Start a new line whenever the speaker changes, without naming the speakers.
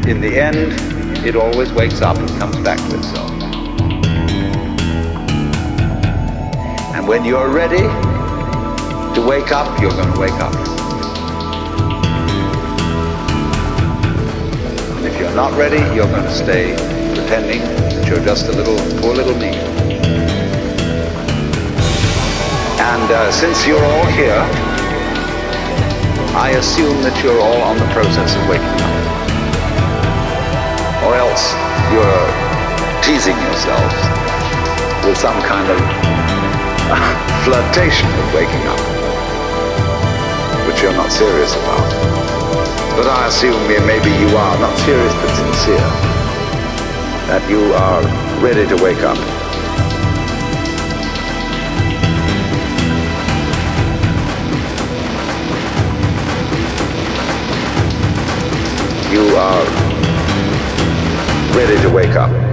in the end, it always wakes up and comes back to itself. And when you're ready to wake up, you're going to wake up. And if you're not ready, you're going to stay pretending that you're just a poor little me. And since you're all here, I assume that you're all on the process of waking up. Or else you're teasing yourselves with some kind of flirtation with waking up, which you're not serious about. But I assume maybe you are, not serious but sincere, that you are ready to wake up. You are ready to wake up.